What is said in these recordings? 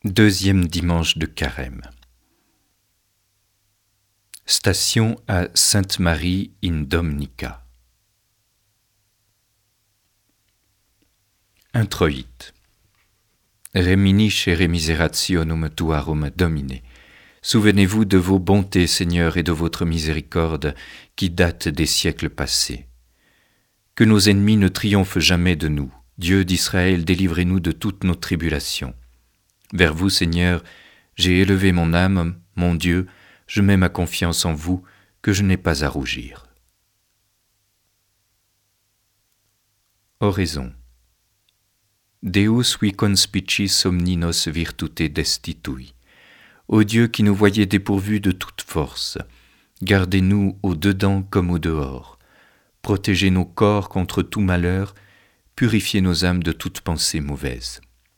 Deuxième dimanche de Carême. Station à Sainte-Marie in Dominica. Introit. Reminiscere miserationum tuarum, Domine. Souvenez-vous de vos bontés, Seigneur, et de votre miséricorde qui date des siècles passés. Que nos ennemis ne triomphent jamais de nous. Dieu d'Israël, délivrez-nous de toutes nos tribulations. Vers vous, Seigneur, j'ai élevé mon âme, mon Dieu, je mets ma confiance en vous, que je n'ai pas à rougir. Oraison. Deus qui conspicis omninos virtute destitui. Ô Dieu qui nous voyez dépourvus de toute force, gardez-nous au dedans comme au dehors. Protégez nos corps contre tout malheur, purifiez nos âmes de toute pensée mauvaise.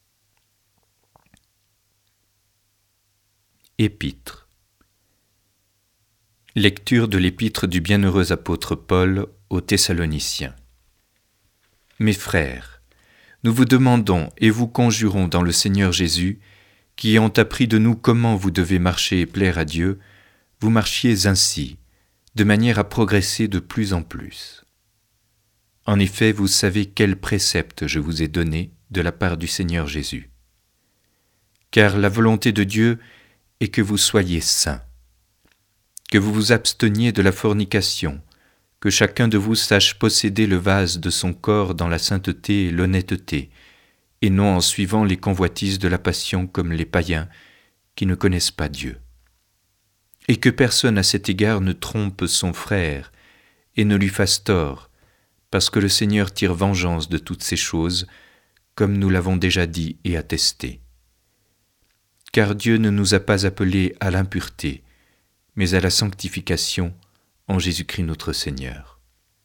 Épître. Lecture de l'épître du bienheureux apôtre Paul aux Thessaloniciens. Mes frères, nous vous demandons et vous conjurons dans le Seigneur Jésus, qui ayant appris de nous comment vous devez marcher et plaire à Dieu, vous marchiez ainsi, de manière à progresser de plus en plus. En effet, vous savez quels préceptes je vous ai donnés de la part du Seigneur Jésus. Car la volonté de Dieu est que vous soyez saints, que vous vous absteniez de la fornication, que chacun de vous sache posséder le vase de son corps dans la sainteté et l'honnêteté, et non en suivant les convoitises de la passion comme les païens qui ne connaissent pas Dieu. Et que personne à cet égard ne trompe son frère et ne lui fasse tort, parce que le Seigneur tire vengeance de toutes ces choses, comme nous l'avons déjà dit et attesté. Car Dieu ne nous a pas appelés à l'impureté, mais à la sanctification en Jésus-Christ notre Seigneur.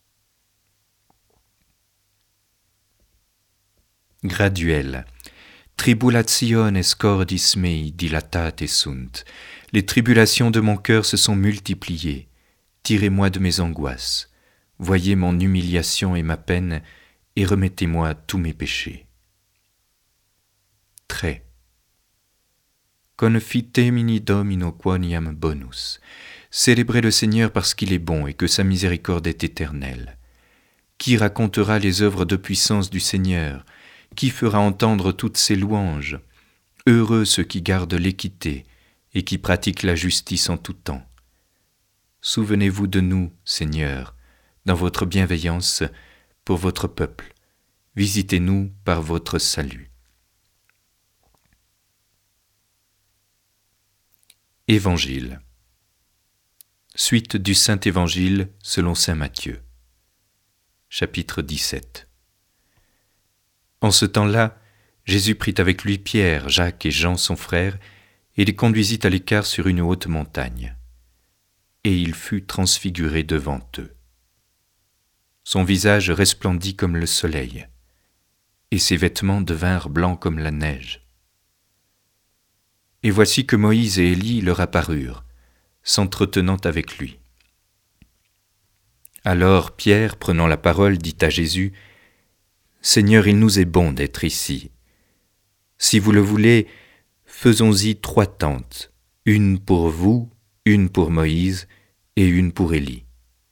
Graduel. Tribulationes cordis mei dilatate sunt. Les tribulations de mon cœur se sont multipliées. Tirez-moi de mes angoisses. Voyez mon humiliation et ma peine, et remettez-moi tous mes péchés. Trait. Confitemini Domino quoniam bonus. Célébrez le Seigneur parce qu'il est bon et que sa miséricorde est éternelle. Qui racontera les œuvres de puissance du Seigneur? Qui fera entendre toutes ses louanges? Heureux ceux qui gardent l'équité et qui pratiquent la justice en tout temps. Souvenez-vous de nous, Seigneur, dans votre bienveillance pour votre peuple. Visitez-nous par votre salut. Évangile. Suite du Saint-Évangile selon saint Matthieu. Chapitre 17. En ce temps-là, Jésus prit avec lui Pierre, Jacques et Jean son frère, et les conduisit à l'écart sur une haute montagne. Et il fut transfiguré devant eux. Son visage resplendit comme le soleil, et ses vêtements devinrent blancs comme la neige. Et voici que Moïse et Élie leur apparurent, s'entretenant avec lui. Alors Pierre, prenant la parole, dit à Jésus, « Seigneur, il nous est bon d'être ici. Si vous le voulez, faisons-y 3 tentes, une pour vous, une pour Moïse et une pour Élie. »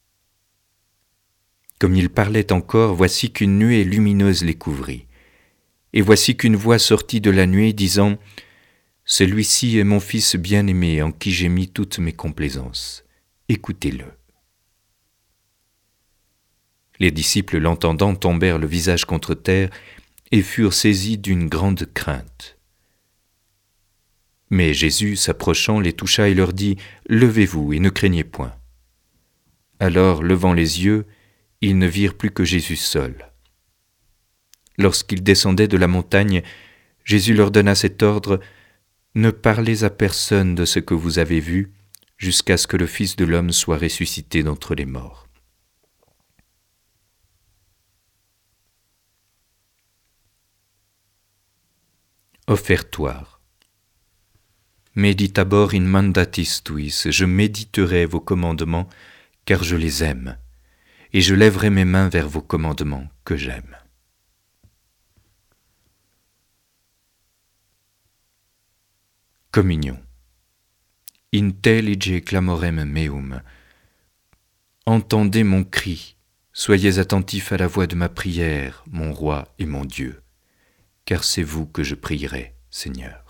Comme il parlait encore, voici qu'une nuée lumineuse les couvrit. Et voici qu'une voix sortit de la nuée disant « Celui-ci est mon Fils bien-aimé en qui j'ai mis toutes mes complaisances. Écoutez-le. » Les disciples l'entendant tombèrent le visage contre terre et furent saisis d'une grande crainte. Mais Jésus, s'approchant, les toucha et leur dit « Levez-vous et ne craignez point. » Alors, levant les yeux, ils ne virent plus que Jésus seul. Lorsqu'ils descendaient de la montagne, Jésus leur donna cet ordre « Ne parlez à personne de ce que vous avez vu, jusqu'à ce que le Fils de l'homme soit ressuscité d'entre les morts. » Offertoire. Meditabor in mandatis tuis, je méditerai vos commandements, car je les aime, et je lèverai mes mains vers vos commandements que j'aime. Communion. Intellige clamorem meum. Entendez mon cri, soyez attentifs à la voix de ma prière, mon roi et mon Dieu, car c'est vous que je prierai, Seigneur.